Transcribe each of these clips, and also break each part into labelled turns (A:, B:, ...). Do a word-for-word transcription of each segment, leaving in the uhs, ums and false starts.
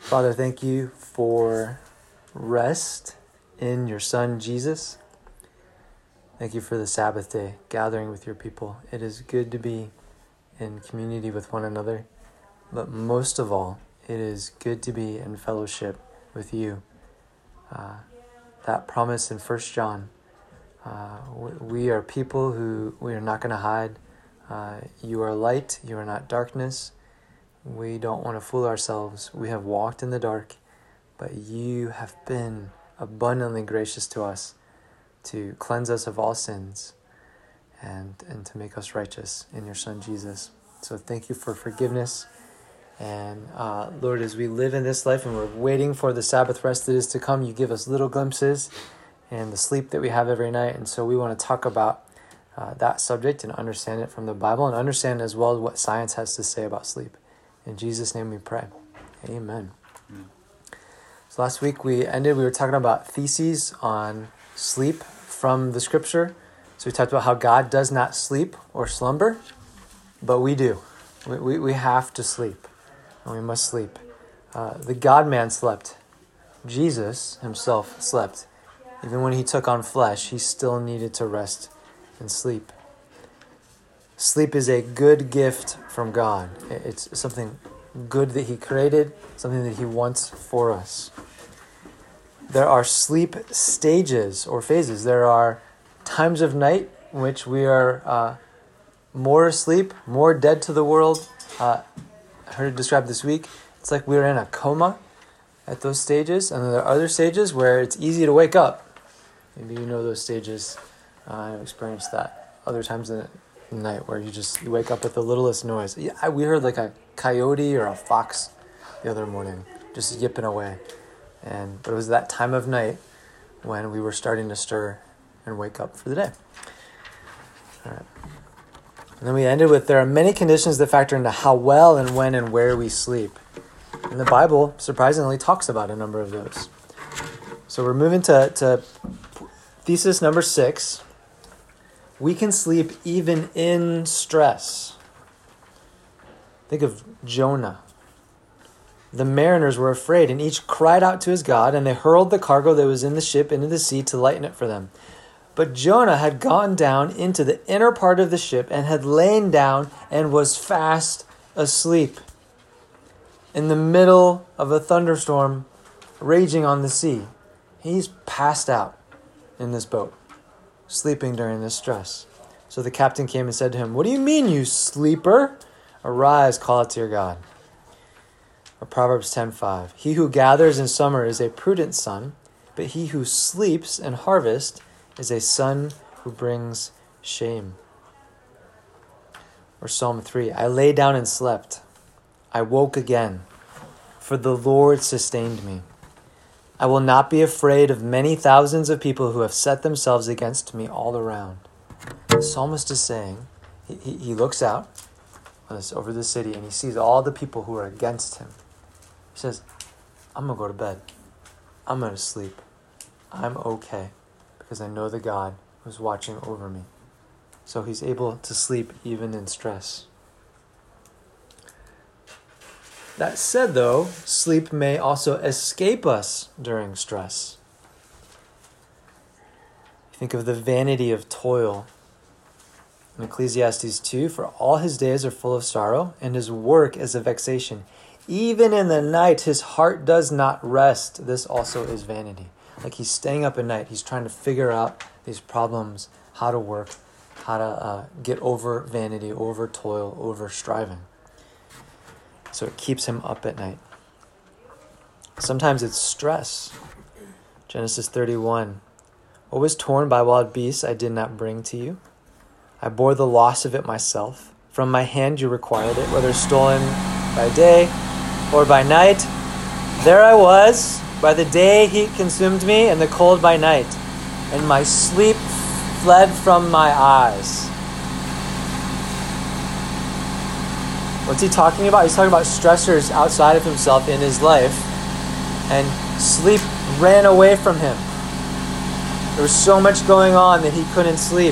A: Father, thank you for rest in your Son, Jesus. Thank you for the Sabbath day, gathering with your people. It is good to be in community with one another, but most of all, it is good to be in fellowship with you. Uh, that promise in First John, uh, we are people who we are not going to hide. Uh, you are light, you are not darkness. We don't want to fool ourselves. We have walked in the dark, but you have been abundantly gracious to us to cleanse us of all sins and, and to make us righteous in your Son, Jesus. So thank you for forgiveness. And uh, Lord, as we live in this life and we're waiting for the Sabbath rest that is to come, you give us little glimpses and the sleep that we have every night. And so we want to talk about uh, that subject and understand it from the Bible and understand as well what science has to say about sleep. In Jesus' name we pray. Amen. Mm. So last week we ended, we were talking about theses on sleep from the scripture. So we talked about how God does not sleep or slumber, but we do. We we, we have to sleep, and we must sleep. Uh, the God-man slept. Jesus himself slept. Even when he took on flesh, he still needed to rest and sleep. Sleep is a good gift from God. It's something good that he created, something that he wants for us. There are sleep stages or phases. There are times of night in which we are uh, more asleep, more dead to the world. Uh, I heard it described this week. It's like we're in a coma at those stages. And then there are other stages where it's easy to wake up. Maybe you know those stages. Uh, I've experienced that. Other times in the night where you just you wake up at the littlest noise. Yeah, we heard like a coyote or a fox the other morning just yipping away. And but it was that time of night when we were starting to stir and wake up for the day. All right. And then we ended with there are many conditions that factor into how well and when and where we sleep. And the Bible surprisingly talks about a number of those. So we're moving to, to thesis number six. We can sleep even in stress. Think of Jonah. The mariners were afraid, and each cried out to his God, and they hurled the cargo that was in the ship into the sea to lighten it for them. But Jonah had gone down into the inner part of the ship and had lain down and was fast asleep in the middle of a thunderstorm raging on the sea. He's passed out in this boat, sleeping during this stress. So the captain came and said to him, "What do you mean, you sleeper? Arise, call out to your God." Or Proverbs ten five. He who gathers in summer is a prudent son, but he who sleeps in harvest is a son who brings shame. Or Psalm three. I lay down and slept. I woke again, for the Lord sustained me. I will not be afraid of many thousands of people who have set themselves against me all around. The psalmist is saying, he, he, he looks out on this, over the city and he sees all the people who are against him. He says, I'm going to go to bed. I'm going to sleep. I'm okay because I know the God who's watching over me. So he's able to sleep even in stress. That said, though, sleep may also escape us during stress. Think of the vanity of toil. In Ecclesiastes two, for all his days are full of sorrow, and his work is a vexation. Even in the night, his heart does not rest. This also is vanity. Like he's staying up at night. He's trying to figure out these problems, how to work, how to uh, get over vanity, over toil, over striving. So it keeps him up at night. Sometimes it's stress. Genesis thirty-one. What was torn by wild beasts I did not bring to you. I bore the loss of it myself. From my hand you required it, whether stolen by day or by night. There I was. By the day heat consumed me, and the cold by night. And my sleep fled from my eyes. What's he talking about? He's talking about stressors outside of himself in his life. And sleep ran away from him. There was so much going on that he couldn't sleep.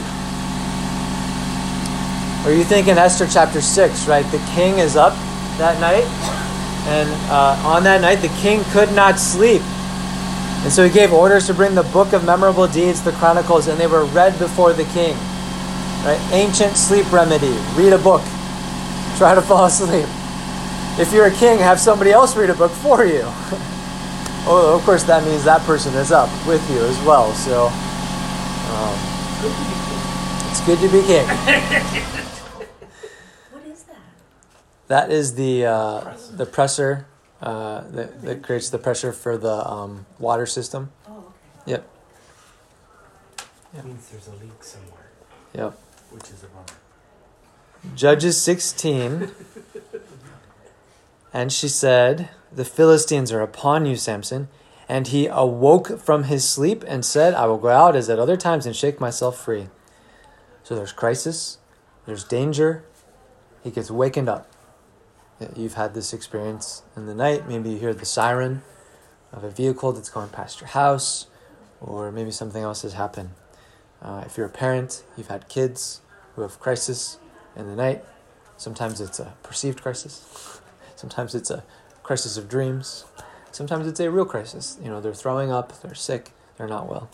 A: Or you think in Esther chapter six, right? The king is up that night And uh, on that night, the king could not sleep. And so he gave orders to bring the book of memorable deeds, the Chronicles, and they were read before the king. Right? Ancient sleep remedy. Read a book. Try to fall asleep. If you're a king, have somebody else read a book for you. Oh, of course, that means that person is up with you as well. So, um, it's good to be king.
B: What is that?
A: That is the uh, the pressure uh, that, that creates the pressure for the um, water system.
B: Oh, okay.
A: Yep.
C: It means there's a leak somewhere.
A: Yep.
C: Which is a bummer.
A: Judges sixteen. And she said, "The Philistines are upon you, Samson." And he awoke from his sleep and said, "I will go out as at other times and shake myself free." So there's crisis, there's danger. He gets wakened up. You've had this experience in the night. Maybe you hear the siren of a vehicle that's going past your house, or maybe something else has happened. Uh, if you're a parent, you've had kids who have crisis in the night. Sometimes it's a perceived crisis. Sometimes it's a crisis of dreams. Sometimes it's a real crisis. You know, they're throwing up, they're sick, they're not well.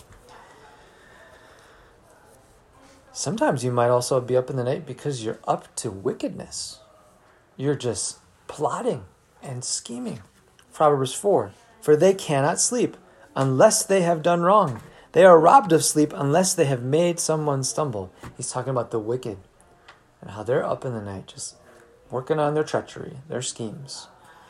A: Sometimes you might also be up in the night because you're up to wickedness. You're just plotting and scheming. Proverbs four, "For they cannot sleep unless they have done wrong. They are robbed of sleep unless they have made someone stumble." He's talking about the wicked and how they're up in the night just working on their treachery, their schemes.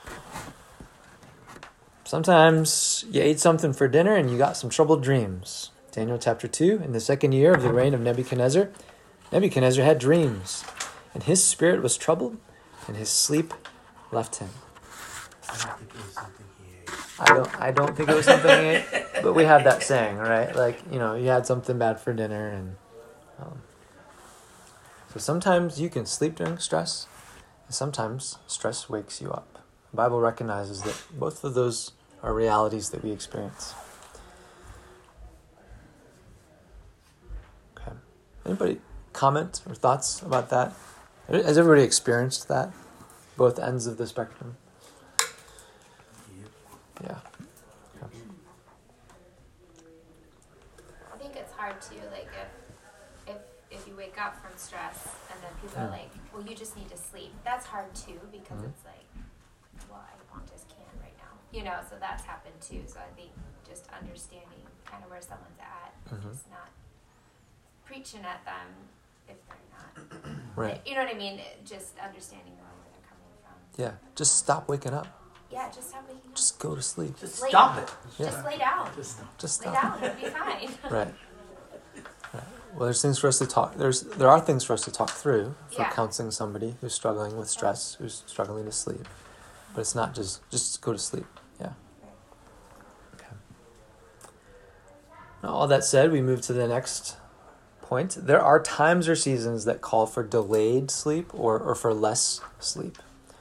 A: Sometimes you ate something for dinner and you got some troubled dreams. Daniel chapter two, in the second year of the reign of Nebuchadnezzar, Nebuchadnezzar had dreams, and his spirit was troubled, and his sleep left him.
C: I don't think it was something he ate.
A: I don't, I don't think it was something he ate, but we have that saying, right? Like, you know, you had something bad for dinner, and um, so sometimes you can sleep during stress, and sometimes stress wakes you up. The Bible recognizes that both of those are realities that we experience. Okay. Anybody comment or thoughts about that? Has everybody experienced that? Both ends of the spectrum? Yeah. Okay.
D: I think it's hard too, like if if if you wake up from stress and then people
A: Mm.
D: are like, well, you just need to sleep. That's hard too, because
A: Mhm.
D: it's like, well, I just can't right now. You know, so that's happened too. So I think just understanding kind of where someone's at, and
A: Mhm.
D: just not preaching at them if they're not.
A: Right.
D: You know what I mean? Just understanding where they're coming from.
A: Yeah. Just stop waking up.
D: Yeah, just stop waking up.
A: Just go to sleep.
C: Just
D: Lay
C: stop
D: down.
C: it.
A: Yeah.
D: Just lay down.
C: Just stop.
A: Just
D: Lay
A: stop.
D: down. It'll be fine.
A: Right. Right. Well, there's things for us to talk. There's there are things for us to talk through for
D: Yeah.
A: counseling somebody who's struggling with stress, who's struggling to sleep. But it's not just just go to sleep. Yeah. Okay. Now, all that said, we move to the next point. There are times or seasons that call for delayed sleep or, or for less sleep.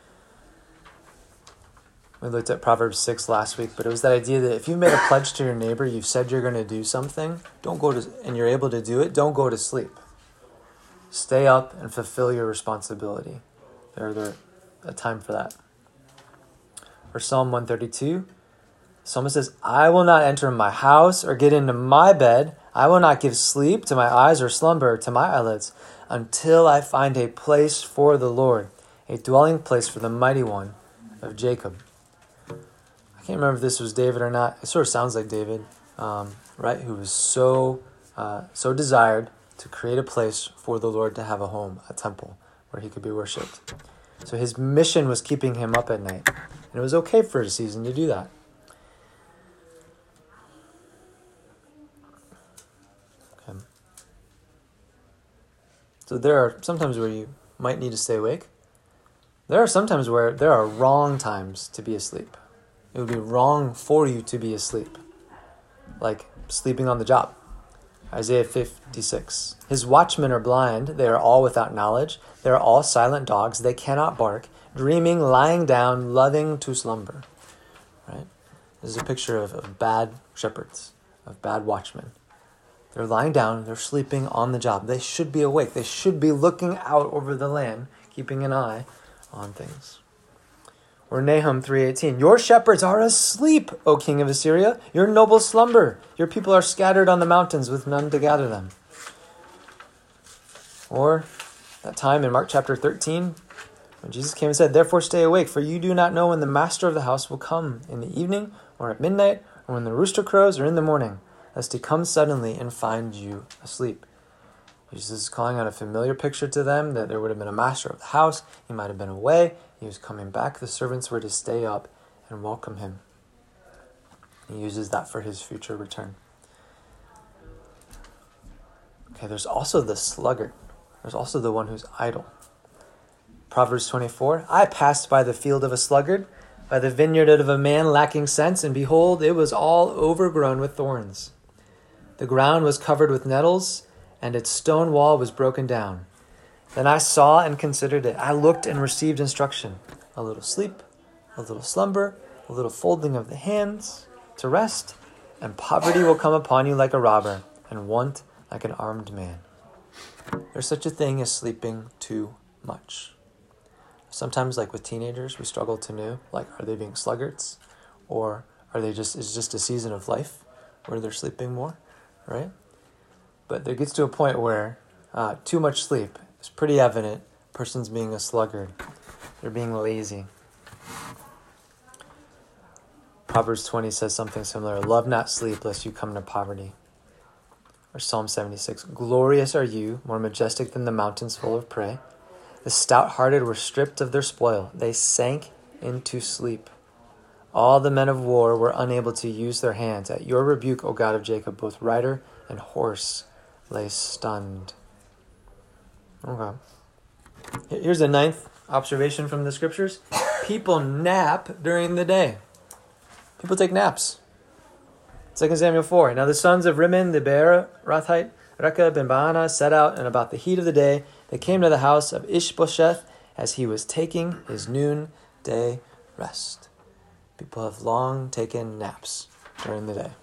A: We looked at Proverbs six last week, but it was that idea that if you made a pledge to your neighbor, you've said you're going to do something, don't go to, and you're able to do it, don't go to sleep. Stay up and fulfill your responsibility. There's there, a time for that. Or Psalm one thirty-two, the psalmist says, "I will not enter my house or get into my bed. I will not give sleep to my eyes or slumber to my eyelids until I find a place for the Lord, a dwelling place for the mighty one of Jacob." I can't remember if this was David or not. It sort of sounds like David, um, right? Who was so uh, so desired to create a place for the Lord to have a home, a temple, where he could be worshipped. So his mission was keeping him up at night. And it was okay for a season to do that. Okay. So there are sometimes where you might need to stay awake. There are sometimes where there are wrong times to be asleep. It would be wrong for you to be asleep. Like sleeping on the job. Isaiah fifty-six. His watchmen are blind. They are all without knowledge. They are all silent dogs. They cannot bark. Dreaming, lying down, loving to slumber. Right? This is a picture of, of bad shepherds, of bad watchmen. They're lying down. They're sleeping on the job. They should be awake. They should be looking out over the land, keeping an eye on things. Or Nahum three eighteen, your shepherds are asleep, O king of Assyria. Your nobles slumber. Your people are scattered on the mountains with none to gather them. Or that time in Mark chapter thirteen, when Jesus came and said, therefore stay awake, for you do not know when the master of the house will come, in the evening, or at midnight, or when the rooster crows, or in the morning, lest he come suddenly and find you asleep. Jesus is calling out a familiar picture to them, that there would have been a master of the house. He might have been away. He was coming back. The servants were to stay up and welcome him. He uses that for his future return. Okay, there's also the sluggard. There's also the one who's idle. Proverbs twenty-four, I passed by the field of a sluggard, by the vineyard of a man lacking sense, and behold, it was all overgrown with thorns. The ground was covered with nettles, and its stone wall was broken down. Then I saw and considered it. I looked and received instruction. A little sleep, a little slumber, a little folding of the hands to rest, and poverty will come upon you like a robber, and want like an armed man. There's such a thing as sleeping too much. Sometimes, like with teenagers, we struggle to know, like, are they being sluggards? Or are they just, is it just a season of life where they're sleeping more, right? But there gets to a point where uh, too much sleep is pretty evident. Person's being a sluggard. They're being lazy. Proverbs twenty says something similar. Love not sleep, lest you come to poverty. Or Psalm seventy-six. Glorious are you, more majestic than the mountains full of prey. The stout-hearted were stripped of their spoil. They sank into sleep. All the men of war were unable to use their hands. At your rebuke, O God of Jacob, both rider and horse lay stunned. Okay. Here's a ninth observation from the scriptures. People nap during the day. People take naps. Second Samuel four. Now the sons of Rimmon, the Beerothite, Rechab and Baanah set out, and about the heat of the day they came to the house of Ishbosheth as he was taking his noonday rest. People have long taken naps during the day.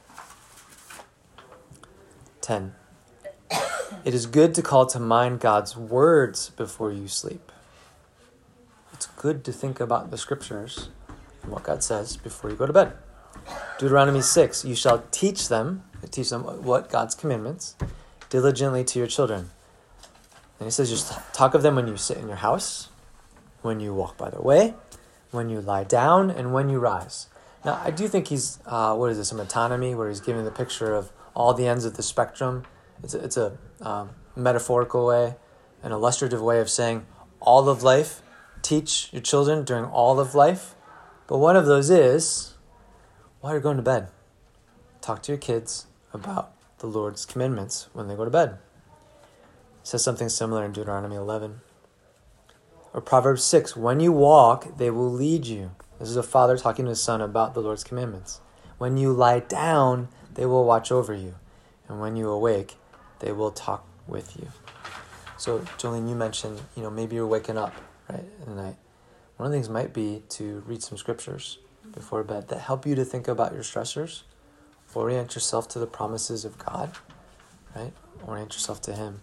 A: ten. It is good to call to mind God's words before you sleep. It's good to think about the scriptures and what God says before you go to bed. Deuteronomy six, you shall teach them, teach them what God's commandments, diligently to your children. And he says just talk of them when you sit in your house, when you walk by the way, when you lie down, and when you rise. Now, I do think he's, uh, what is this, a metonymy, where he's giving the picture of all the ends of the spectrum. It's a, it's a um, metaphorical way, an illustrative way of saying all of life. Teach your children during all of life. But one of those is, while you're going to bed, talk to your kids about the Lord's commandments when they go to bed. It says something similar in Deuteronomy eleven. Or Proverbs six, when you walk, they will lead you. This is a father talking to his son about the Lord's commandments. When you lie down, they will watch over you. And when you awake, they will talk with you. So, Jolene, you mentioned, you know, maybe you're waking up, right, in the night. One of the things might be to read some scriptures before bed that help you to think about your stressors. Orient yourself to the promises of God, right? Orient yourself to Him.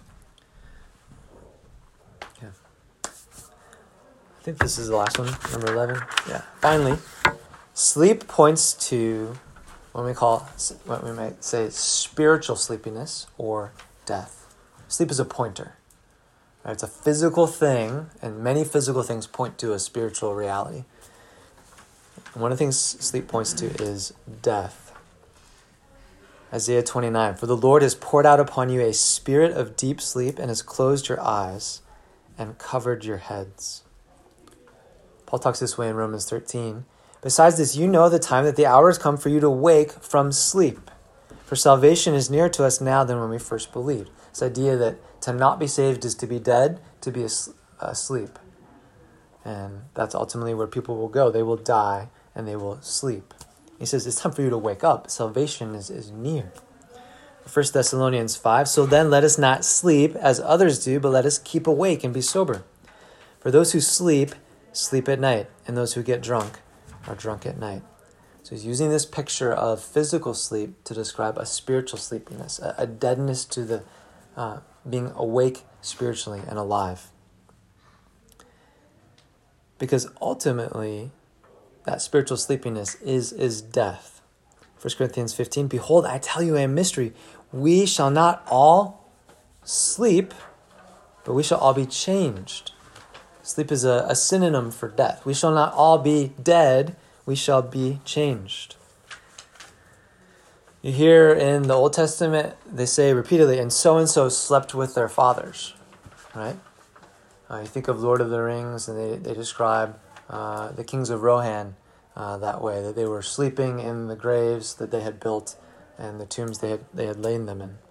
A: Yeah. I think this is the last one, number eleven. Yeah. Finally, sleep points to what we call, what we might say, spiritual sleepiness or death. Sleep is a pointer. Right? It's a physical thing, and many physical things point to a spiritual reality. And one of the things sleep points to is death. Isaiah twenty-nine, for the Lord has poured out upon you a spirit of deep sleep and has closed your eyes and covered your heads. Paul talks this way in Romans thirteen. Besides this, you know the time that the hour has come for you to wake from sleep. For salvation is nearer to us now than when we first believed. This idea that to not be saved is to be dead, to be asleep. And that's ultimately where people will go. They will die and they will sleep. He says it's time for you to wake up. Salvation is, is near. First Thessalonians five, so then let us not sleep as others do, but let us keep awake and be sober. For those who sleep, sleep at night, and those who get drunk are drunk at night. So he's using this picture of physical sleep to describe a spiritual sleepiness, a, a deadness to the uh, being awake spiritually and alive. Because ultimately, that spiritual sleepiness is, is death. First Corinthians fifteen, behold, I tell you a mystery. We shall not all sleep, but we shall all be changed. Sleep is a, a synonym for death. We shall not all be dead, we shall be changed. You hear in the Old Testament, they say repeatedly, and so-and-so slept with their fathers, right? Uh, you think of Lord of the Rings, and they, they describe uh, the kings of Rohan uh, that way, that they were sleeping in the graves that they had built and the tombs they had, they had lain them in.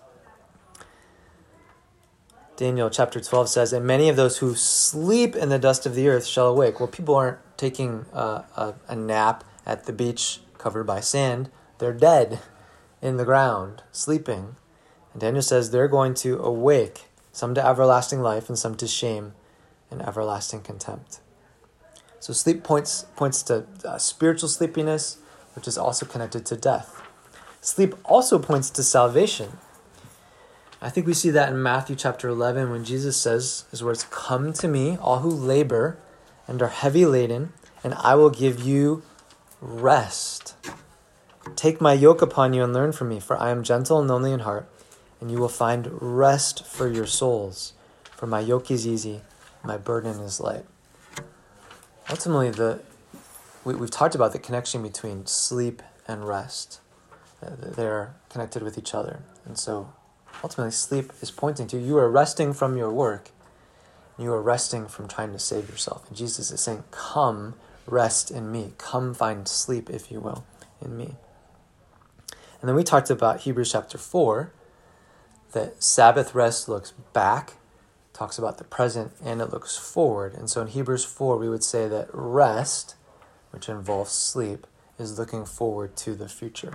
A: Daniel chapter twelve says, and many of those who sleep in the dust of the earth shall awake. Well, people aren't taking uh, a, a nap at the beach covered by sand. They're dead in the ground, sleeping. And Daniel says they're going to awake, some to everlasting life and some to shame and everlasting contempt. So sleep points points to uh, spiritual sleepiness, which is also connected to death. Sleep also points to salvation. I think we see that in Matthew chapter eleven when Jesus says his words, come to me, all who labor and are heavy laden, and I will give you rest. Take my yoke upon you and learn from me, for I am gentle and lowly in heart, and you will find rest for your souls. For my yoke is easy, my burden is light. Ultimately, the we, we've talked about the connection between sleep and rest. They're connected with each other. And so ultimately, sleep is pointing to you are resting from your work. You are resting from trying to save yourself. And Jesus is saying, come rest in me. Come find sleep, if you will, in me. And then we talked about Hebrews chapter four, that Sabbath rest looks back, talks about the present, and it looks forward. And so in Hebrews four, we would say that rest, which involves sleep, is looking forward to the future.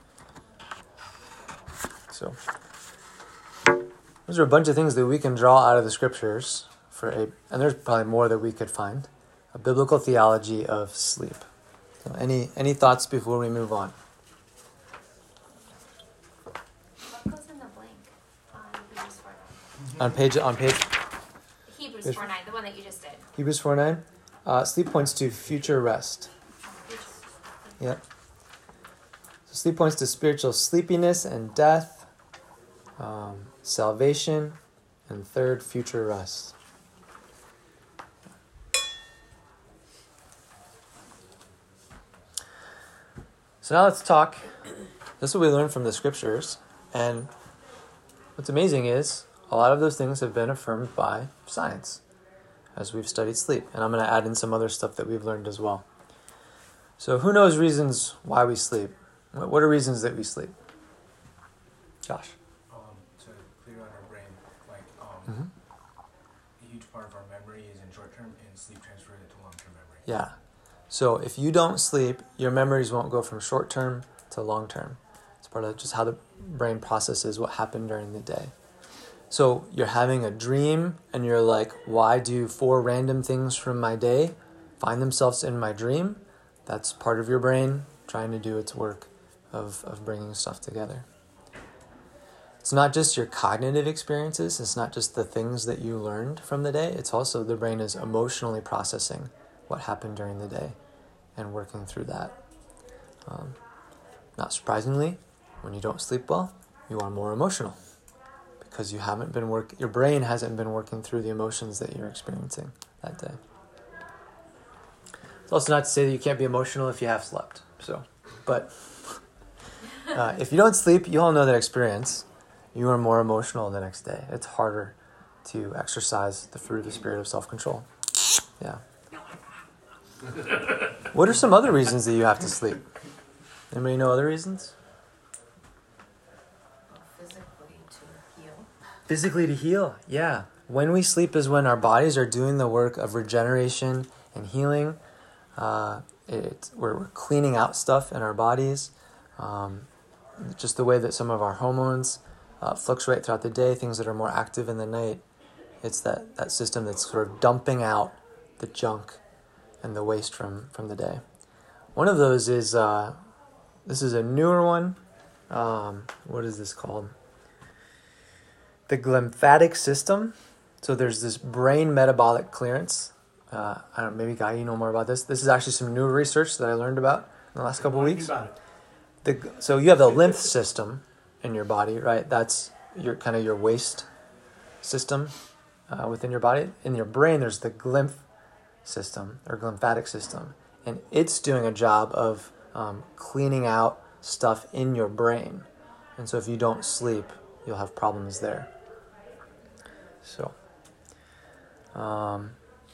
A: So those are a bunch of things that we can draw out of the scriptures for a, and there's probably more that we could find, a biblical theology of sleep. So any any thoughts before we move on?
D: What goes in the blank on Hebrews four nine?
A: On page on page
D: Hebrews
A: page-
D: four nine, the one that you just did.
A: Hebrews four nine, uh, sleep points to future rest. Yep. So sleep points to spiritual sleepiness and death, um, salvation, and third, future rest. So now let's talk. This is what we learned from the scriptures. And what's amazing is a lot of those things have been affirmed by science as we've studied sleep. And I'm going to add in some other stuff that we've learned as well. So who knows reasons why we sleep? What are reasons that we sleep? Josh?
C: Um, to clear out our brain, like um,
A: Mm-hmm.
C: a huge part of our memory is in short term, and sleep transfers it to long term memory.
A: Yeah. So if you don't sleep, your memories won't go from short term to long term. It's part of just how the brain processes what happened during the day. So you're having a dream and you're like, why do four random things from my day find themselves in my dream? That's part of your brain trying to do its work of, of bringing stuff together. It's not just your cognitive experiences. It's not just the things that you learned from the day. It's also the brain is emotionally processing what happened during the day and working through that. Um, not surprisingly, when you don't sleep well, you are more emotional because you haven't been work. Your brain hasn't been working through the emotions that you're experiencing that day. It's also not to say that you can't be emotional if you have slept. So, but uh, if you don't sleep, you all know that experience. You are more emotional the next day. It's harder to exercise the fruit of the spirit of self-control. Yeah. What are some other reasons that you have to sleep? Anybody know other reasons?
B: Physically to heal.
A: Physically to heal, yeah. When we sleep is when our bodies are doing the work of regeneration and healing. Uh, it, we're, we're cleaning out stuff in our bodies. Um, just the way that some of our hormones uh, fluctuate throughout the day, things that are more active in the night. It's that, that system that's sort of dumping out the junk and the waste from, from the day. One of those is, uh, this is a newer one. Um, what is this called? The glymphatic system. So there's this brain metabolic clearance uh, I don't know, maybe Guy, you know more about this. This is actually some new research that I learned about in the last couple of weeks.
C: About it.
A: The, so you have the lymph system in your body, right? That's your kind of your waste system uh, within your body. In your brain, there's the lymph system or lymphatic system, and it's doing a job of um, cleaning out stuff in your brain. And so if you don't sleep, you'll have problems there. So, um,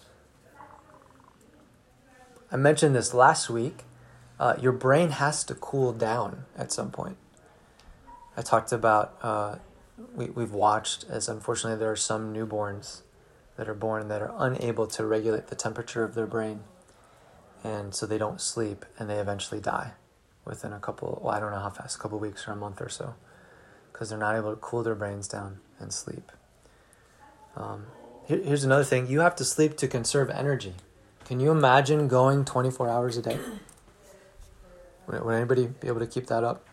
A: I mentioned this last week. Uh, your brain has to cool down at some point. I talked about, uh, we, we've watched as unfortunately there are some newborns that are born that are unable to regulate the temperature of their brain. And so they don't sleep and they eventually die within a couple, well, I don't know how fast, a couple of weeks or a month or so, because they're not able to cool their brains down and sleep. Um, here, here's another thing. You have to sleep to conserve energy. Can you imagine going twenty-four hours a day? Would, would anybody be able to keep that up?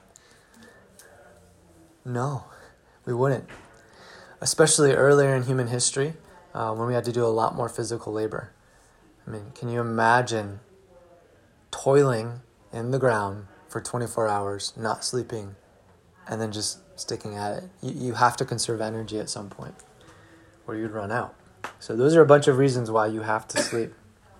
A: No, we wouldn't. Especially earlier in human history, uh, when we had to do a lot more physical labor. I mean, can you imagine toiling in the ground for twenty-four hours, not sleeping, and then just sticking at it? You, you have to conserve energy at some point, or you'd run out. So those are a bunch of reasons why you have to sleep.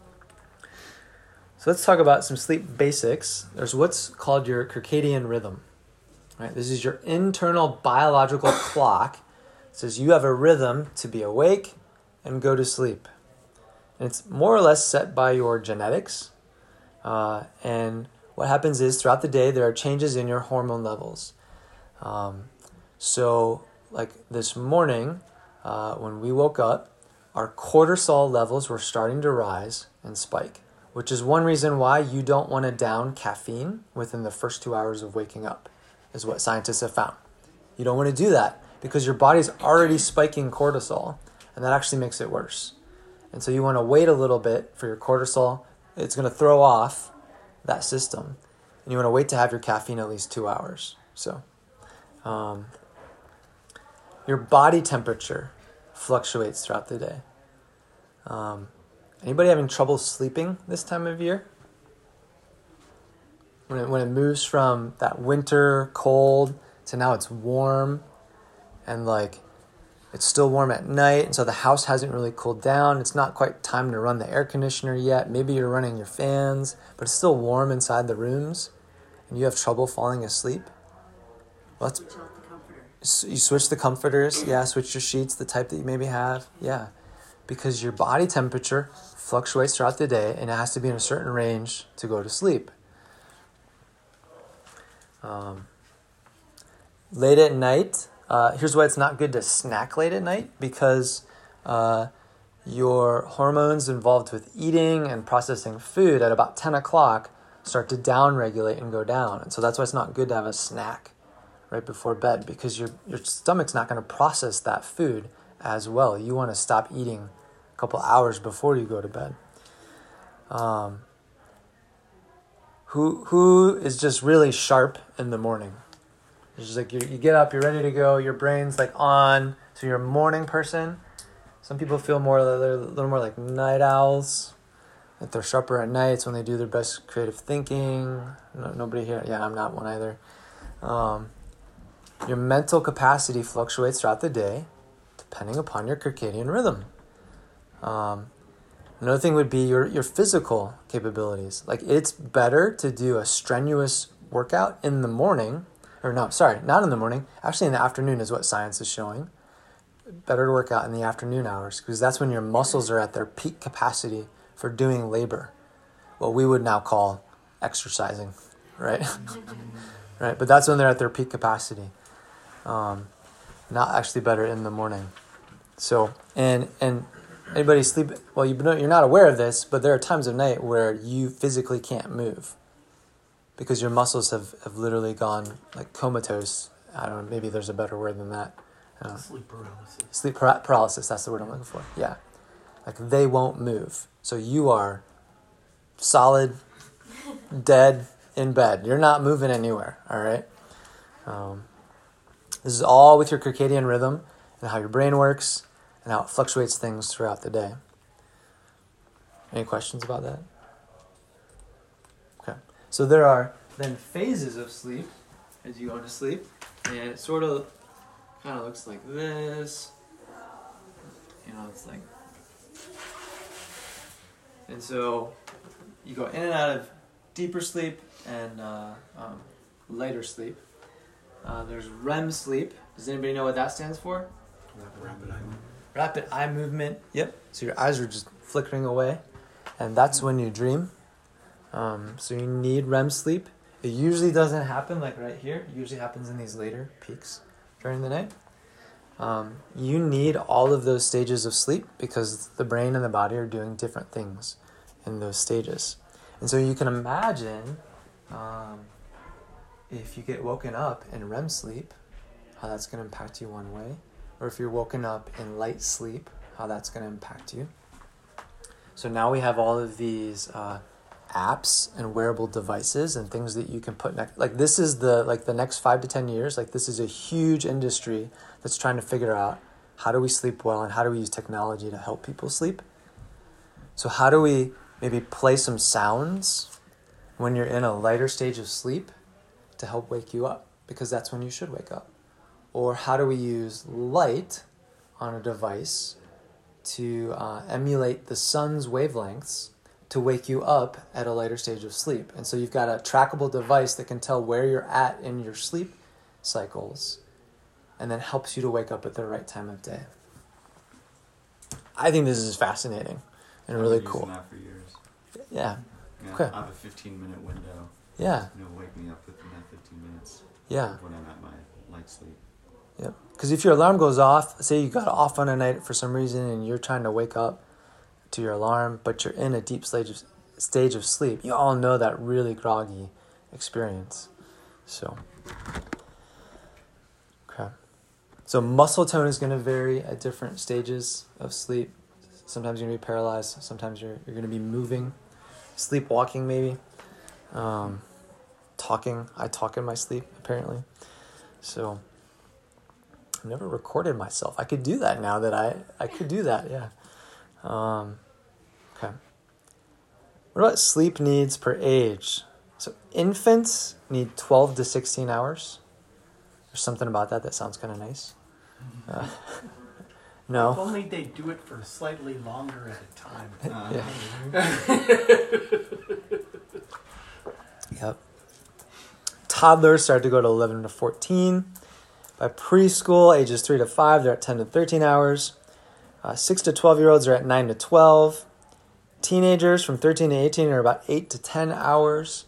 A: So let's talk about some sleep basics. There's what's called your circadian rhythm. Right? This is your internal biological clock. It says you have a rhythm to be awake and go to sleep. And it's more or less set by your genetics. Uh, and what happens is throughout the day, there are changes in your hormone levels. Um, so like this morning, uh, when we woke up, our cortisol levels were starting to rise and spike, which is one reason why you don't want to down caffeine within the first two hours of waking up, is what scientists have found. You don't want to do that because your body's already spiking cortisol, and that actually makes it worse. And so you want to wait a little bit for your cortisol. It's going to throw off that system. And you want to wait to have your caffeine at least two hours. So um, your body temperature fluctuates throughout the day. Um, anybody having trouble sleeping this time of year? When it, when it moves from that winter cold to now it's warm, and like it's still warm at night, and so the house hasn't really cooled down. It's not quite time to run the air conditioner yet. Maybe you're running your fans, but it's still warm inside the rooms, and you have trouble falling asleep. Well, that's,
B: Switch out the comforter.
A: you switch the comforters, yeah, switch your sheets, the type that you maybe have, yeah. Because your body temperature fluctuates throughout the day, and it has to be in a certain range to go to sleep. Um, late at night, uh, here's why it's not good to snack late at night, because uh, your hormones involved with eating and processing food at about ten o'clock start to down-regulate and go down. And so that's why it's not good to have a snack right before bed, because your your stomach's not going to process that food as well. You want to stop eating a couple hours before you go to bed. Um, who who is just really sharp in the morning? It's just like you, you get up, you're ready to go, your brain's like on, so you're a morning person. Some people feel more, they're a little more like night owls. Like they're sharper at nights when they do their best creative thinking. No, nobody here, yeah, I'm not one either. Um, your mental capacity fluctuates throughout the day, depending upon your circadian rhythm. Um, another thing would be your, your physical capabilities. Like it's better to do a strenuous workout in the morning, or no, sorry, not in the morning. Actually in the afternoon is what science is showing. Better to work out in the afternoon hours, because that's when your muscles are at their peak capacity for doing labor. What we would now call exercising, right? Right, but that's when they're at their peak capacity. Um, not actually better in the morning. So, and and anybody sleep, well, you know, you're not aware of this, but there are times of night where you physically can't move because your muscles have, have literally gone like comatose. I don't know, maybe there's a better word than that. Uh,
C: Sleep paralysis.
A: Sleep para- paralysis, that's the word I'm looking for. Yeah. Like they won't move. So you are solid, dead in bed. You're not moving anywhere, all right? Um, this is all with your circadian rhythm and how your brain works and how it fluctuates things throughout the day. Any questions about that? Okay. So there are then phases of sleep as you go into sleep, and it sort of kind of looks like this. You know, it's like, and so you go in and out of deeper sleep and uh, um, lighter sleep. Uh, there's R E M sleep. Does anybody know what that stands for?
C: Rapid eye movement.
A: Rapid eye movement. Yep. So your eyes are just flickering away, and that's when you dream. Um, so you need R E M sleep. It usually doesn't happen like right here. It usually happens in these later peaks during the night. Um, you need all of those stages of sleep because the brain and the body are doing different things in those stages. And so you can imagine um, if you get woken up in R E M sleep, how that's going to impact you one way. Or if you're woken up in light sleep, how that's going to impact you. So now we have all of these uh, apps and wearable devices and things that you can put next. Like this is the like the next five to ten years. Like this is a huge industry that's trying to figure out how do we sleep well and how do we use technology to help people sleep. So how do we maybe play some sounds when you're in a lighter stage of sleep to help wake you up, because that's when you should wake up. Or how do we use light on a device to uh, emulate the sun's wavelengths to wake you up at a lighter stage of sleep. And so you've got a trackable device that can tell where you're at in your sleep cycles and then helps you to wake up at the right time of day. I think this is fascinating and really
E: I've been
A: cool.
E: using that for years.
A: Yeah.
E: Yeah,
A: Okay.
E: I have a fifteen minute window.
A: Yeah.
E: And it'll wake me up within that fifteen minutes.
A: Yeah.
E: When I'm at my light sleep.
A: Yep. Because if your alarm goes off, say you got off on a night for some reason and you're trying to wake up to your alarm, but you're in a deep stage of, stage of sleep, you all know that really groggy experience. So, okay. So muscle tone is going to vary at different stages of sleep. Sometimes you're going to be paralyzed. Sometimes you're you're going to be moving, sleepwalking maybe, um, talking. I talk in my sleep apparently. So I've never recorded myself. I could do that now that I I could do that. Yeah. Um, okay. What about sleep needs per age? So infants need twelve to sixteen hours. There's something about that that sounds kind of nice. Uh, no.
F: If only they do it for slightly longer at a time.
E: Uh,
A: Yeah. Yep. Toddlers start to go to eleven to fourteen. By preschool, ages three to five, they're at ten to thirteen hours. Uh, six to twelve-year-olds are at nine to twelve. Teenagers from thirteen to eighteen are about eight to ten hours.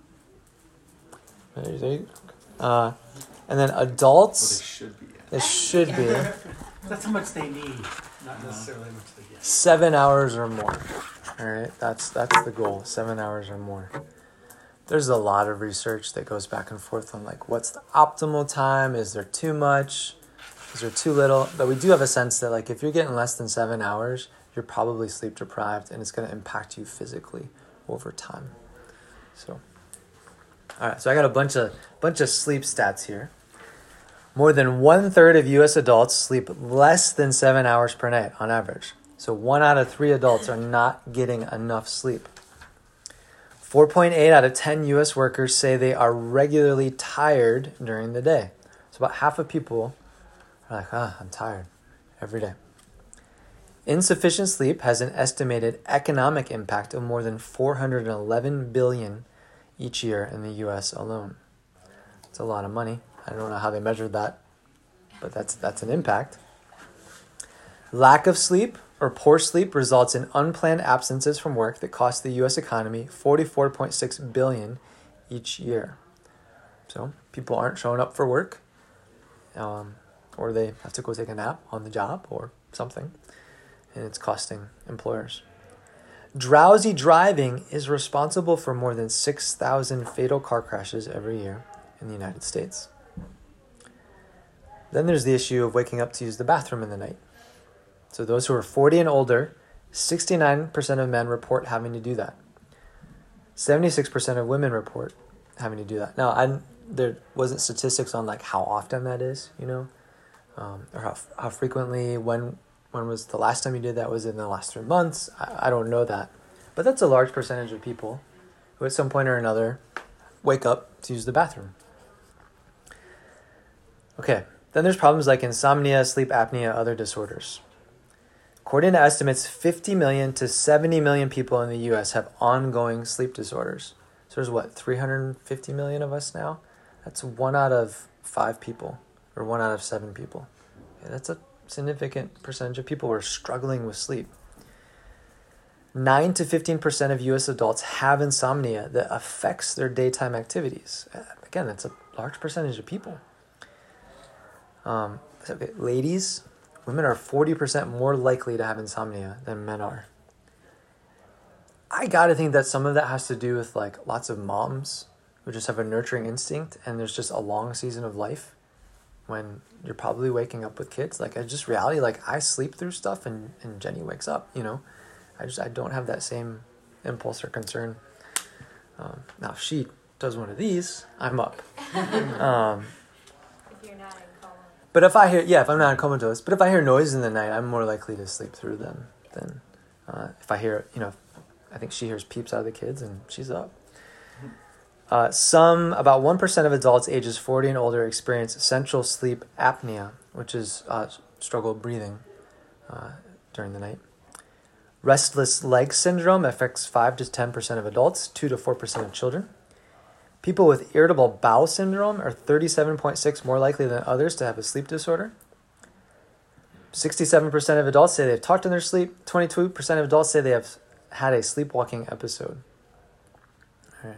A: Uh, and then
E: well,
A: adults,
E: they should be.
A: they should be
F: That's how much they need, not necessarily how much they get.
A: seven hours or more. All right, that's that's the goal, seven hours or more. There's a lot of research that goes back and forth on like what's the optimal time? Is there too much? Is there too little? But we do have a sense that like if you're getting less than seven hours, you're probably sleep deprived and it's going to impact you physically over time. So, all right, so I got a bunch of bunch of sleep stats here. More than one third of U S adults sleep less than seven hours per night on average. So one out of three adults are not getting enough sleep. four point eight out of ten U S workers say they are regularly tired during the day. So about half of people are like, ah, I'm tired every day. Insufficient sleep has an estimated economic impact of more than four hundred eleven billion dollars each year in the U S alone. It's a lot of money. I don't know how they measured that, but that's that's an impact. Lack of sleep or poor sleep results in unplanned absences from work that cost the U S economy forty-four point six billion dollars each year. So people aren't showing up for work, um, or they have to go take a nap on the job or something, and it's costing employers. Drowsy driving is responsible for more than six thousand fatal car crashes every year in the United States. Then there's the issue of waking up to use the bathroom in the night. So those who are forty and older, sixty-nine percent of men report having to do that. seventy-six percent of women report having to do that. Now, I, there wasn't statistics on like how often that is, you know, um, or how how frequently. When when was the last time you did that? Was it in the last three months? I, I don't know that. But that's a large percentage of people who at some point or another wake up to use the bathroom. Okay, then there's problems like insomnia, sleep apnea, other disorders. According to estimates, fifty million to seventy million people in the U S have ongoing sleep disorders. So there's what, three hundred fifty million of us now? That's one out of five people, or one out of seven people. Okay, that's a significant percentage of people who are struggling with sleep. nine to fifteen percent of U S adults have insomnia that affects their daytime activities. Again, that's a large percentage of people. Um, okay, ladies, women are forty percent more likely to have insomnia than men are. I gotta think that some of that has to do with like lots of moms who just have a nurturing instinct, and there's just a long season of life when you're probably waking up with kids. Like, it's just reality. Like, I sleep through stuff and, and Jenny wakes up, you know. I just, I don't have that same impulse or concern. Um, now, if she does one of these, I'm up. um,
D: If you're not in coma.
A: but if I hear, yeah, if I'm not comatose, but if I hear noises in the night, I'm more likely to sleep through them than uh, if I hear, you know, I think she hears peeps out of the kids and she's up. Uh, some, about one percent of adults ages forty and older experience central sleep apnea, which is uh, struggle breathing uh, during the night. Restless leg syndrome affects five to ten percent of adults, two to four percent of children. People with irritable bowel syndrome are thirty-seven point six more likely than others to have a sleep disorder. sixty-seven percent of adults say they've talked in their sleep. twenty-two percent of adults say they have had a sleepwalking episode. All right.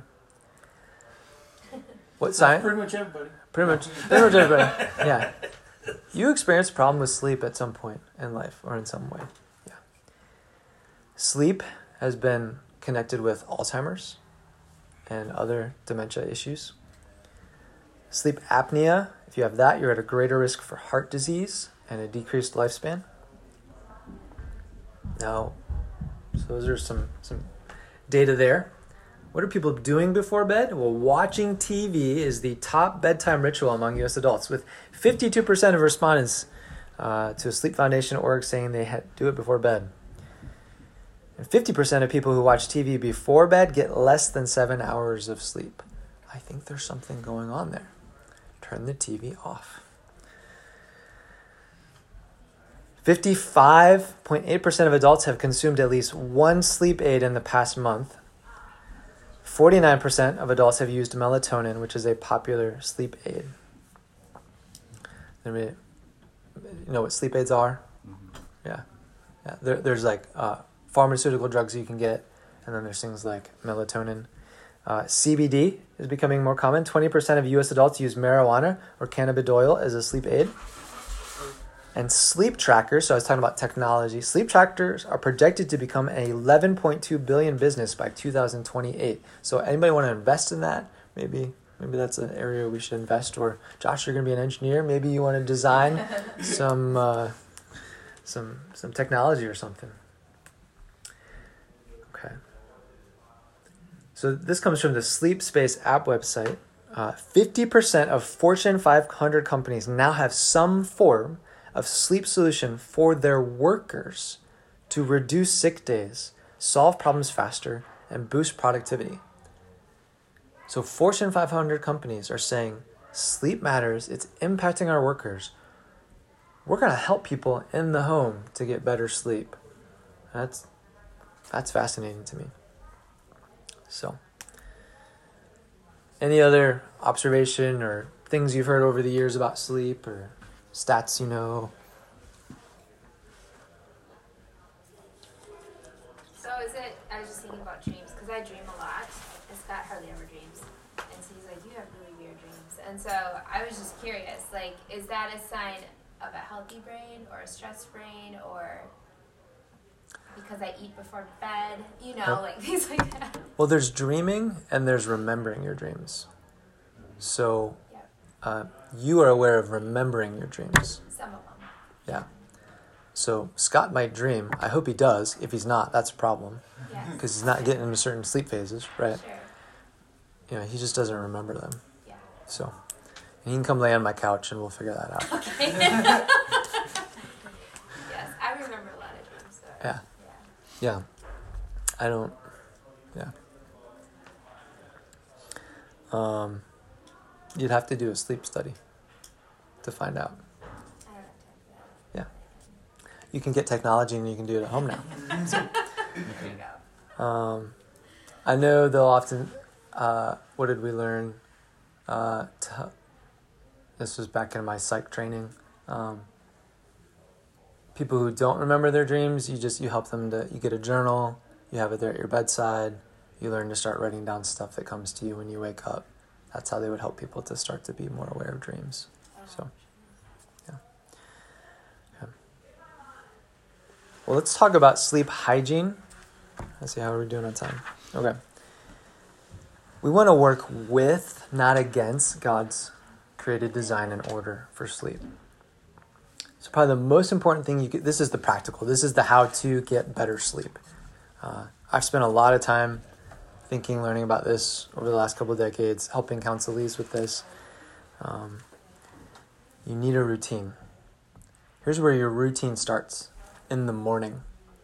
A: What sign?
F: Pretty much everybody.
A: Pretty much, pretty much everybody. Yeah. You experience a problem with sleep at some point in life or in some way. Yeah. Sleep has been connected with Alzheimer's and other dementia issues. Sleep apnea, if you have that, you're at a greater risk for heart disease and a decreased lifespan. Now, so those are some, some data there. What are people doing before bed? Well, watching T V is the top bedtime ritual among U S adults, with fifty-two percent of respondents uh, to a Sleep Foundation org saying they had, do it before bed. And fifty percent of people who watch T V before bed get less than seven hours of sleep. I think there's something going on there. Turn the T V off. fifty-five point eight percent of adults have consumed at least one sleep aid in the past month. forty-nine percent of adults have used melatonin, which is a popular sleep aid. You know what sleep aids are?
E: Mm-hmm.
A: Yeah. yeah. There, there's like uh, pharmaceutical drugs you can get, and then there's things like melatonin. Uh, C B D is becoming more common. twenty percent of U S adults use marijuana or cannabidiol as a sleep aid. And sleep trackers, so I was talking about technology, sleep trackers are projected to become an eleven point two billion dollars business by two thousand twenty-eight. So anybody want to invest in that? Maybe maybe that's an area we should invest. Or Josh, you're going to be an engineer. Maybe you want to design some uh, some some technology or something. Okay. So this comes from the Sleep Space app website. Uh, fifty percent of Fortune five hundred companies now have some form of sleep solution for their workers to reduce sick days, solve problems faster, and boost productivity. So Fortune five hundred companies are saying, sleep matters, it's impacting our workers. We're going to help people in the home to get better sleep. That's that's fascinating to me. So, any other observation or things you've heard over the years about sleep or stats you know?
D: So is it, I was just thinking about dreams, because I dream a lot, and Scott hardly ever dreams. And so he's like, you have really weird dreams. And so I was just curious, like, is that a sign of a healthy brain or a stressed brain, or because I eat before bed, you know,
A: Yep.
D: like things like that?
A: Well, there's dreaming and there's remembering your dreams. So
D: Yep.
A: uh, you are aware of remembering your dreams.
D: Some of them.
A: Yeah. So Scott might dream. I hope he does. If he's not, that's a problem.
D: Yes.
A: Because he's not getting into certain sleep phases, right?
D: Sure.
A: You know, he just doesn't remember them.
D: Yeah.
A: So and he can come lay on my couch and we'll figure that out.
D: Okay. Yes, I remember a lot of dreams. So.
A: Yeah.
D: Yeah.
A: Yeah. I don't Yeah. Um, you'd have to do a sleep study to find out.
D: I don't have time for that.
A: You can get technology and you can do it at home now.
B: There you go.
A: Um, I know they'll often, uh, what did we learn? Uh, t- this was back in my psych training. Um, people who don't remember their dreams, you just, you help them to, you get a journal, you have it there at your bedside, you learn to start writing down stuff that comes to you when you wake up. That's how they would help people to start to be more aware of dreams. So, yeah. Okay. Well, let's talk about sleep hygiene. Let's see how we're doing on time. Okay. We want to work with, not against, God's created design and order for sleep. So probably the most important thing you could, this is the practical, this is the how to get better sleep. Uh, I've spent a lot of time thinking, learning about this over the last couple of decades, helping counselees with this. Um, you need a routine. Here's where your routine starts, in the morning.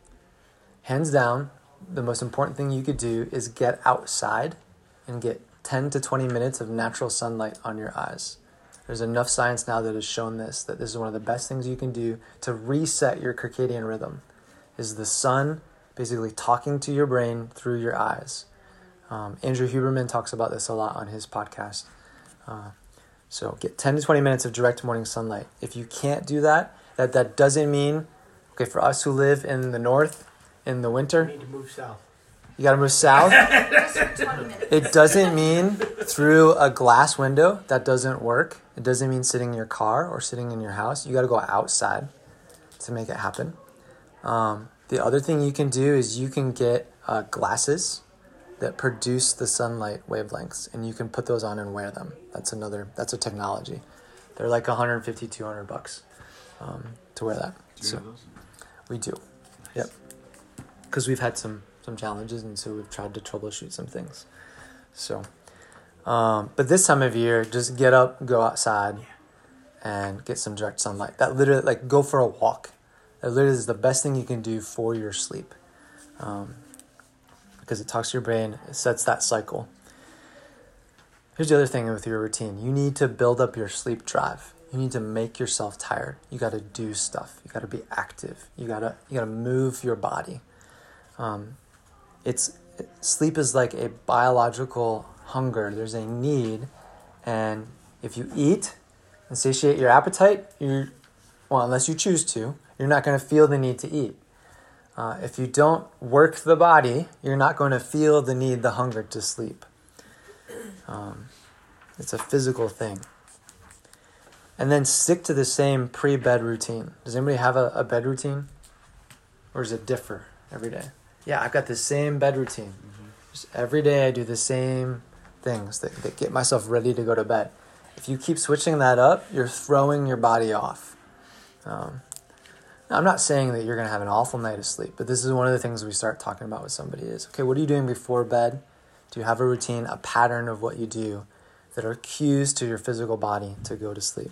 A: Hands down, the most important thing you could do is get outside and get ten to twenty minutes of natural sunlight on your eyes. There's enough science now that has shown this, that this is one of the best things you can do to reset your circadian rhythm, is the sun basically talking to your brain through your eyes. Um, Andrew Huberman talks about this a lot on his podcast. Uh, so get ten to twenty minutes of direct morning sunlight. If you can't do that, that, that doesn't mean, okay, for us who live in the north, in the
F: You
A: winter,
F: need to move south.
A: you got to move south.
D: Just for twenty minutes.
A: It doesn't mean through a glass window. That doesn't work. It doesn't mean sitting in your car or sitting in your house. You got to go outside to make it happen. Um, the other thing you can do is you can get uh, glasses that produce the sunlight wavelengths, and you can put those on and wear them. That's another, that's a technology. They're like one hundred fifty, two hundred bucks um, to wear that.
E: Do you
A: So
E: have those?
A: we do. Yep. Because we've had some some challenges, and so we've tried to troubleshoot some things. So, um, but this time of year, just get up, go outside, and get some direct sunlight. That literally, like, go for a walk. That literally is the best thing you can do for your sleep, um, because it talks to your brain, it sets that cycle. Here's the other thing with your routine. You need to build up your sleep drive. You need to make yourself tired. You got to do stuff. You got to be active. You gotta you gotta move your body. Um, it's sleep is like a biological hunger. There's a need, and if you eat and satiate your appetite, you well, unless you choose to, you're not going to feel the need to eat. Uh, if you don't work the body, you're not going to feel the need, the hunger to sleep. Um, it's a physical thing. And then stick to the same pre-bed routine. Does anybody have a, a bed routine? Or does it differ every day? Yeah, I've got the same bed routine.
E: Mm-hmm.
A: Just every day I do the same things that, that get myself ready to go to bed. If you keep switching that up, you're throwing your body off. Um, now, I'm not saying that you're going to have an awful night of sleep, but this is one of the things we start talking about with somebody is, okay, what are you doing before bed? Do you have a routine, a pattern of what you do that are cues to your physical body to go to sleep?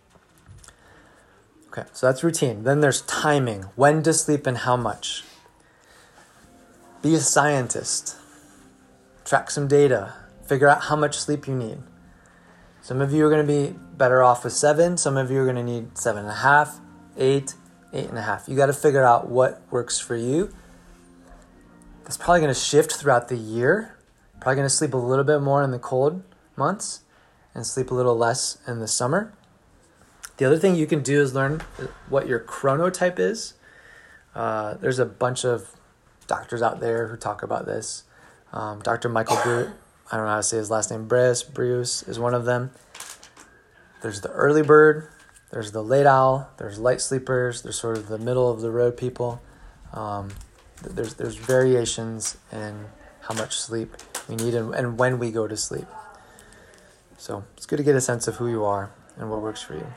A: Okay, so that's routine. Then there's timing. When to sleep and how much. Be a scientist. Track some data. Figure out how much sleep you need. Some of you are going to be better off with seven. Some of you are going to need seven and a half, eight, eight and a half. You got to figure out what works for you. That's probably going to shift throughout the year. Probably going to sleep a little bit more in the cold months and sleep a little less in the summer. The other thing you can do is learn what your chronotype is. Uh, there's a bunch of doctors out there who talk about this. Um, Doctor Michael Brew, I don't know how to say his last name, Breus, Breus is one of them. There's the early bird, there's the late owl, there's light sleepers, there's sort of the middle of the road people. Um, there's there's variations in how much sleep we need and, and when we go to sleep. So it's good to get a sense of who you are and what works for you.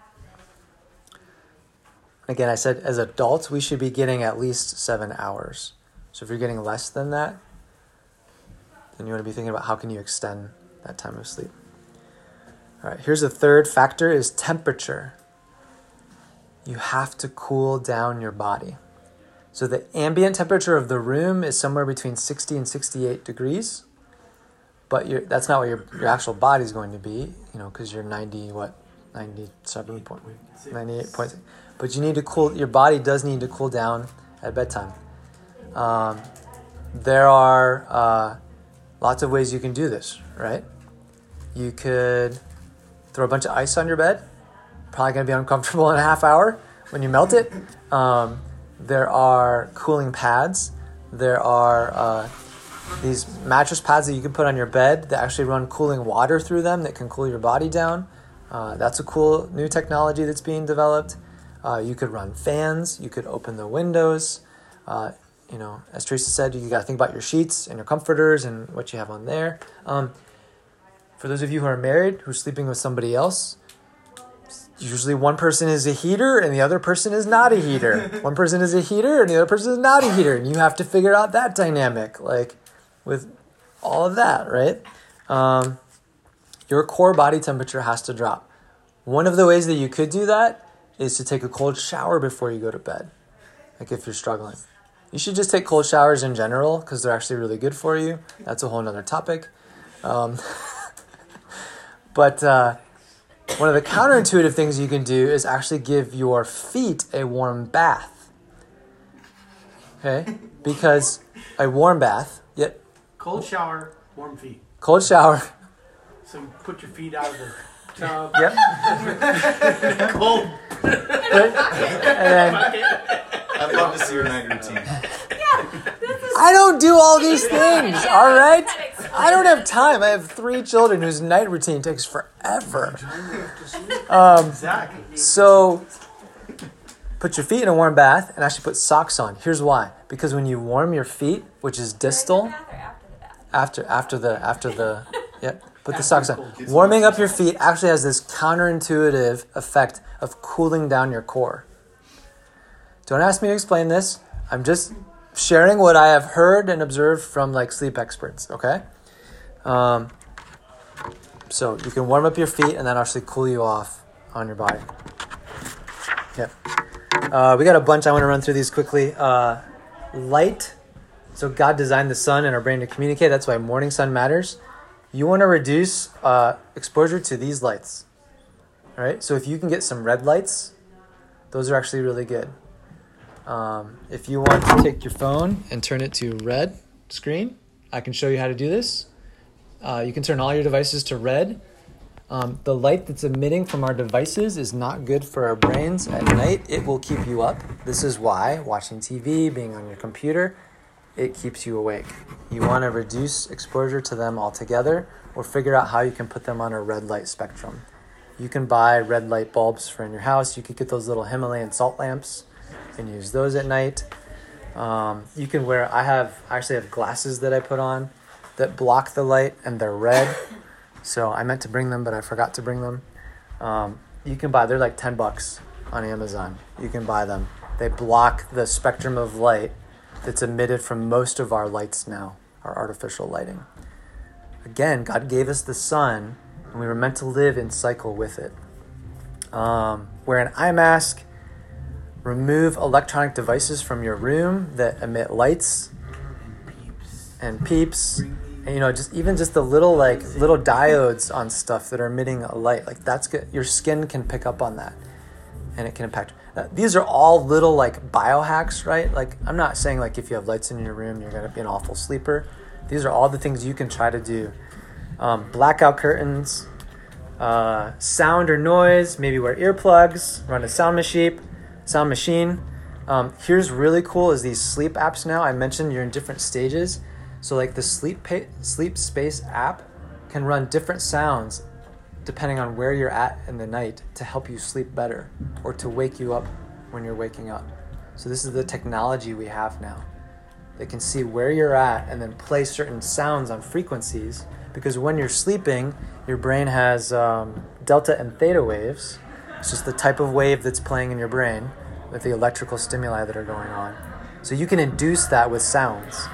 A: Again, I said as adults, we should be getting at least seven hours. So if you're getting less than that, then you want to be thinking about how can you extend that time of sleep. All right, here's the third factor is temperature. You have to cool down your body. So the ambient temperature of the room is somewhere between sixty and sixty-eight degrees, but you're, that's not what your, your actual body is going to be, you know, because you're ninety, what, ninety-seven point, ninety-eight point six. But you need to cool, your body does need to cool down at bedtime. Um, there are uh, lots of ways you can do this, right? You could throw a bunch of ice on your bed. Probably going to be uncomfortable in a half hour when you melt it. Um, there are cooling pads. There are uh, these mattress pads that you can put on your bed that actually run cooling water through them that can cool your body down. Uh, that's a cool new technology that's being developed. Uh, you could run fans. You could open the windows. Uh, you know, as Teresa said, you got to think about your sheets and your comforters and what you have on there. Um, for those of you who are married, who are sleeping with somebody else, usually one person is a heater and the other person is not a heater. One person is a heater and the other person is not a heater. And you have to figure out that dynamic, like with all of that, right? Um, your core body temperature has to drop. One of the ways that you could do that is to take a cold shower before you go to bed, like if you're struggling. You should just take cold showers in general because they're actually really good for you. That's a whole nother topic. Um, but uh, one of the counterintuitive things you can do is actually give your feet a warm bath. Okay? Because a warm bath, yet
F: Cold shower, warm feet.
A: cold shower.
F: So you put your feet out of the tub.
A: Yep.
F: Cold.
A: And then
E: I'd love to see your night routine.
A: I don't do all these things, all right? I don't have time. I have three children whose night routine takes forever. Um,
F: Exactly.
A: so put your feet in a warm bath and actually put socks on. Here's why. Because when you warm your feet, which is distal, after after the after the yep, put the socks on. Warming up your feet actually has this counterintuitive effect of cooling down your core. Don't ask me to explain this. I'm just sharing what I have heard and observed from like sleep experts, okay? Um, so you can warm up your feet and then actually cool you off on your body. Yep. Uh, we got a bunch. I want to run through these quickly. Uh, light. So God designed the sun and our brain to communicate. That's why morning sun matters. You want to reduce uh, exposure to these lights. All right. So if you can get some red lights, those are actually really good. Um, if you want to take your phone and turn it to red screen, I can show you how to do this. Uh, you can turn all your devices to red. Um, the light that's emitting from our devices is not good for our brains at night. It will keep you up. This is why watching T V, being on your computer, it keeps you awake. You want to reduce exposure to them altogether or figure out how you can put them on a red light spectrum. You can buy red light bulbs for in your house. You could get those little Himalayan salt lamps and use those at night. Um, you can wear, I have, I actually have glasses that I put on that block the light and they're red. So I meant to bring them, but I forgot to bring them. Um, you can buy, they're like ten bucks on Amazon. You can buy them. They block the spectrum of light that's emitted from most of our lights now, our artificial lighting. Again, God gave us the sun and we were meant to live in cycle with it. Um, wear an eye mask. Remove electronic devices from your room that emit lights and peeps. And, you know, just even just the little like little diodes on stuff that are emitting a light, like that's good. Your skin can pick up on that, and it can impact. Uh, these are all little like biohacks, right? Like I'm not saying like if you have lights in your room, you're gonna be an awful sleeper. These are all the things you can try to do. Um, blackout curtains, uh, sound or noise. Maybe wear earplugs. Run a sound machine. Sound machine. Um, here's really cool is these sleep apps now. I mentioned you're in different stages. So like the sleep pa- sleep space app can run different sounds depending on where you're at in the night to help you sleep better or to wake you up when you're waking up. So this is the technology we have now. They can see where you're at and then play certain sounds on frequencies because when you're sleeping, your brain has um, delta and theta waves. It's just the type of wave that's playing in your brain with the electrical stimuli that are going on. So you can induce that with sounds.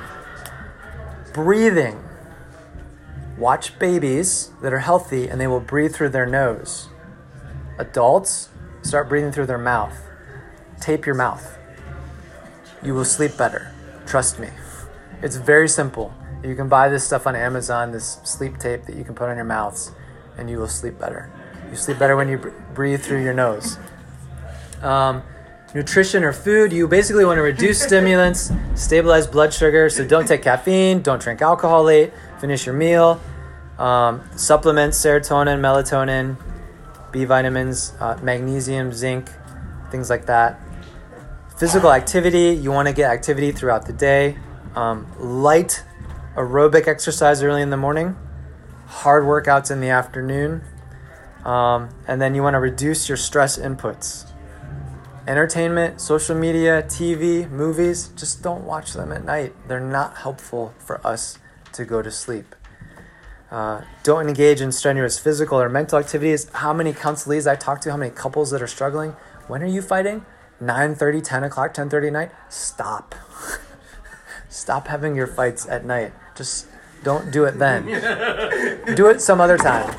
A: Breathing. Watch babies that are healthy and they will breathe through their nose. Adults, start breathing through their mouth. Tape your mouth. you will sleep better. Trust me. It's very simple. You can buy this stuff on Amazon, this sleep tape that you can put on your mouths, and you will sleep better. You sleep better when you br- breathe through your nose. Um, nutrition or food, you basically want to reduce stimulants, stabilize blood sugar, so don't take caffeine, don't drink alcohol late, finish your meal, um, supplements, serotonin, melatonin, B vitamins, uh, magnesium, zinc, things like that. Physical activity, you want to get activity throughout the day. Um, light aerobic exercise early in the morning, hard workouts in the afternoon, um, and then you want to reduce your stress inputs. Entertainment, social media, T V, movies, just don't watch them at night. They're not helpful for us to go to sleep. Uh, don't engage in strenuous physical or mental activities. How many counselees I talk to, how many couples that are struggling? When are you fighting? nine thirty, ten o'clock, ten thirty at night? Stop. Stop having your fights at night. Just don't do it then. Do it some other time.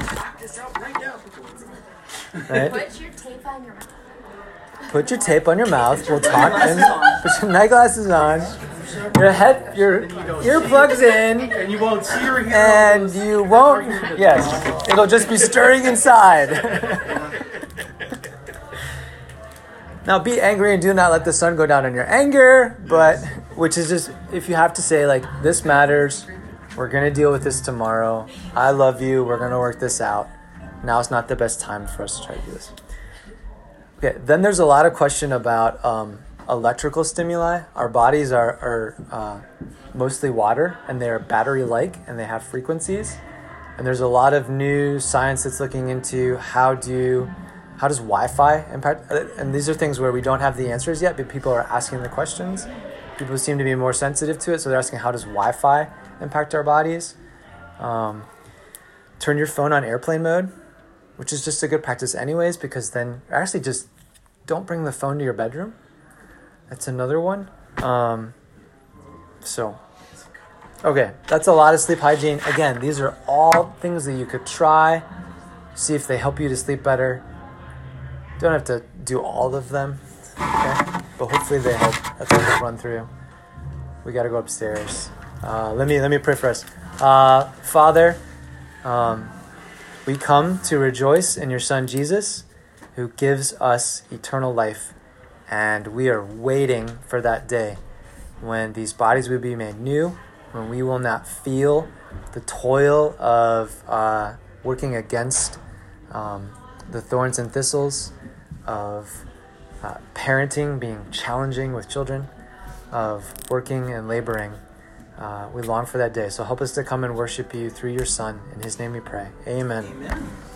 A: Right?
D: Put your tape on your mouth.
A: Put your tape on your mouth. We'll talk and put your night glasses on. Your head, your earplugs in,
F: And you won't see or hear.
A: and you won't. Yes, it'll just be stirring inside. Now be angry and do not let the sun go down in your anger, but which is just, if you have to say like, this matters, we're going to deal with this tomorrow, I love you, we're going to work this out. Now's not the best time for us to try to do this. Okay, then there's a lot of question about um, electrical stimuli. Our bodies are, are uh, mostly water, and they're battery-like, and they have frequencies. And there's a lot of new science that's looking into how do how does Wi-Fi impact. And these are things where we don't have the answers yet, but people are asking the questions. People seem to be more sensitive to it, so they're asking, how does Wi-Fi impact our bodies? Um, turn your phone on airplane mode, which is just a good practice anyways, because then actually just don't bring the phone to your bedroom. That's another one. Um, so, okay, that's a lot of sleep hygiene. Again, these are all things that you could try, see if they help you to sleep better. Don't have to do all of them, okay? But hopefully they help. That's what we'll run through. We got to go upstairs. Uh, let me let me pray for us. Uh, Father, um, we come to rejoice in your Son Jesus, who gives us eternal life, and we are waiting for that day when these bodies will be made new, when we will not feel the toil of uh, working against um, the thorns and thistles, of uh, parenting being challenging with children, of working and laboring. Uh, we long for that day. So help us to come and worship you through your Son. In his name we pray. Amen.
B: Amen.